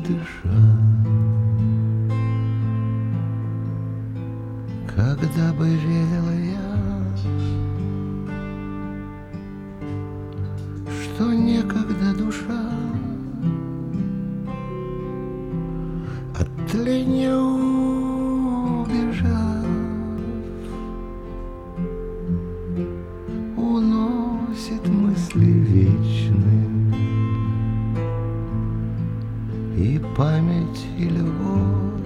дышать. Когда бы верила я, что некогда душа от тления убежав, уносит мысли вечные и память, и любовь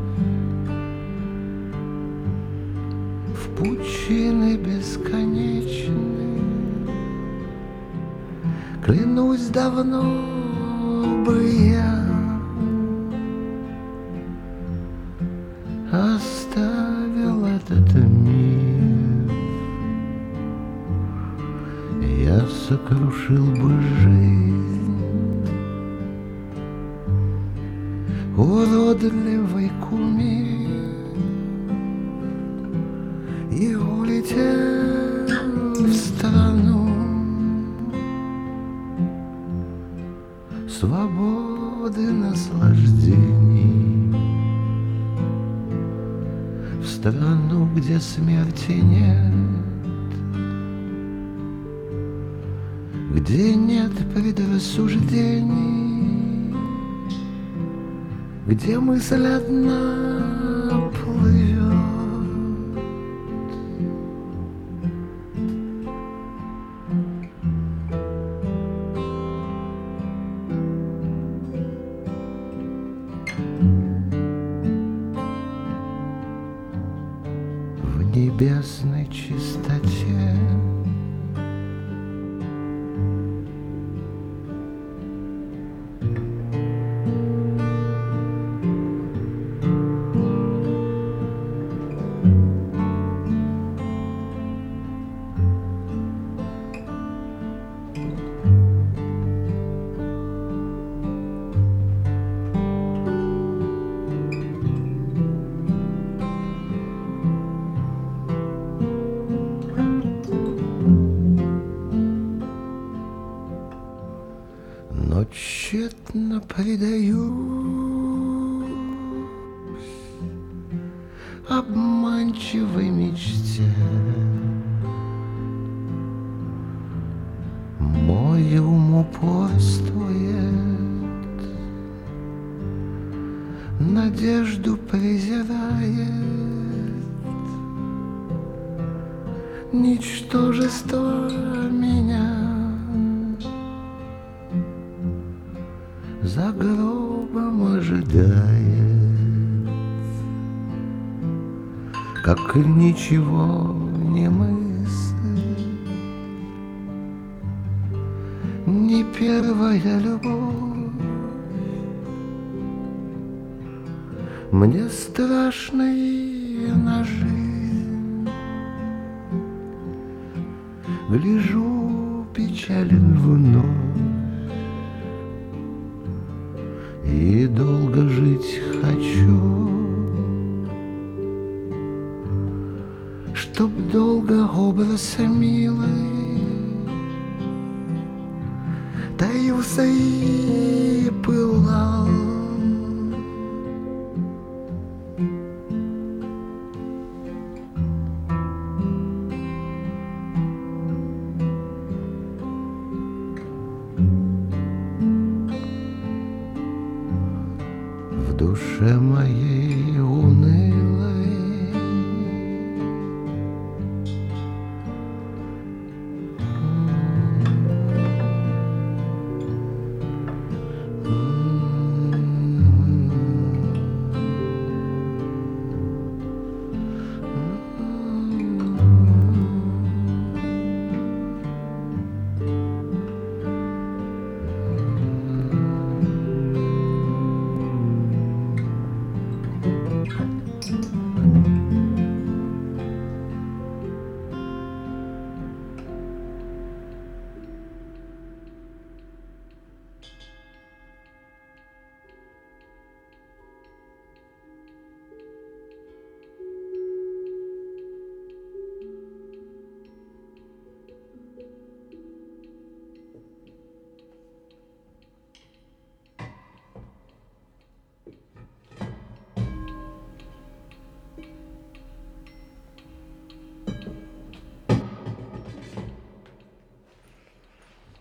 в пучины бесконечные. Клянусь, давно бы я оставил этот мир, я сокрушил бы жизнь, уродливый кумир, и улетел в страну свободы, наслаждений, в страну, где смерти нет, где нет предрассуждений, где мысль одна плывет. В небесной чистоте но тщетно предаюсь обманчивой мечте. Мой ум упорствует, надежду презирает, ничтожество меня за гробом ожидает, как ничего не мыслит, не первая любовь. Мне страшно и на жизнь, гляжу печален вновь, и долго жить хочу, чтоб долго образ милый таился и пылал. В душе моей уныние